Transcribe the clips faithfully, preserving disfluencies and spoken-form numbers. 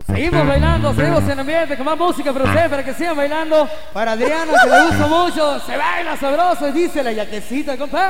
Seguimos bailando, seguimos en ambiente con más música para ustedes, para que sigan bailando. Para Adriana, que le gusta mucho, se baila sabroso y dice la yaquecita, compa.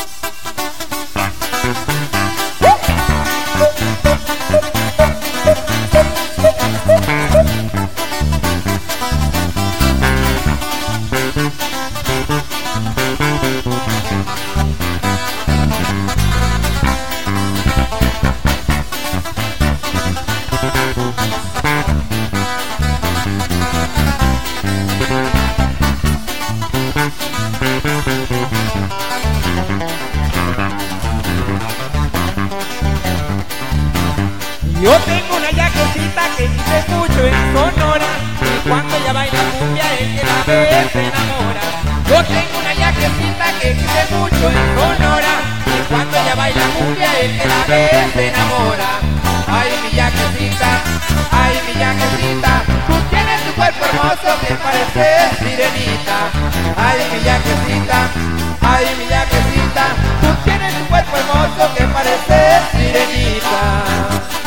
Yo tengo una yaquecita que dice mucho en Sonora, y cuando ella baila cumbia el que la ve se enamora. Yo tengo una yaquecita que dice mucho en Sonora, y cuando ella baila cumbia el que la ve se enamora. Ay mi yaquecita, ay mi yaquecita, tú tienes tu cuerpo hermoso que parece sirenita. Ay mi yaquecita, ay mi yaquecita, tú tienes tu cuerpo hermoso que parece sirenita.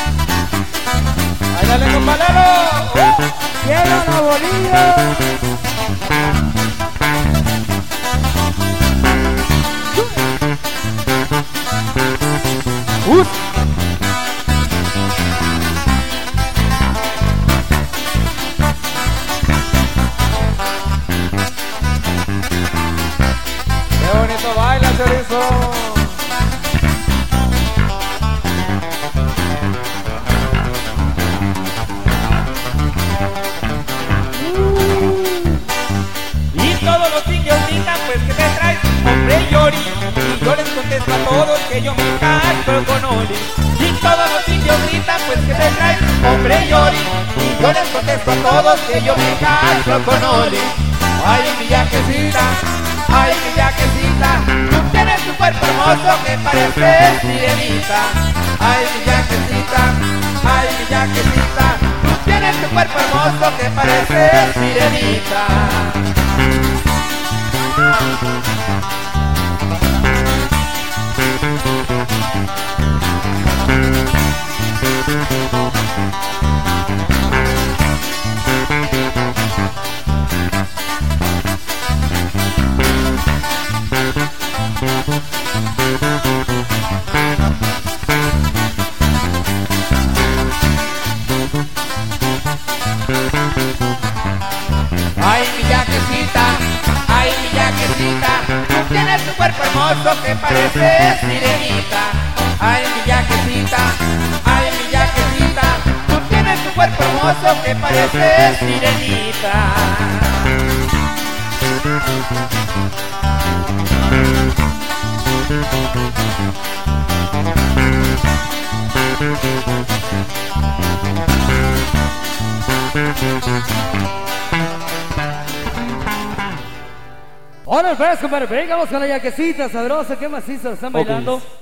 ¡Ay, dale, compadero! ¡Uh! ¡Quiero la bolilla! ¡Uh! ¡Qué bonito baila, chorizo! Todos los indios gritan, pues que me traes, hombre Yori. Y yo les contesto a todos que yo me cacho con Oli. Y todos los indios gritan, pues que me traes, hombre Yori. Y yo les contesto a todos que yo me cacho con Oli. Ay mi yaquecita, ay mi yaquecita, tú tienes tu cuerpo hermoso que parece sirenita. Ay mi yaquecita, ay mi yaquecita, tú tienes tu cuerpo hermoso que parece sirenita. Ay mi yaquecita, ay mi yaquecita, tú tienes tu cuerpo hermoso que parece sirenita. Ay mi yaquecita, ay mi yaquecita, tú tienes tu cuerpo hermoso que parece sirenita. Ahora el fresco, compadre, vengamos con la yaquecita sabrosa, ¿qué macizo están bailando?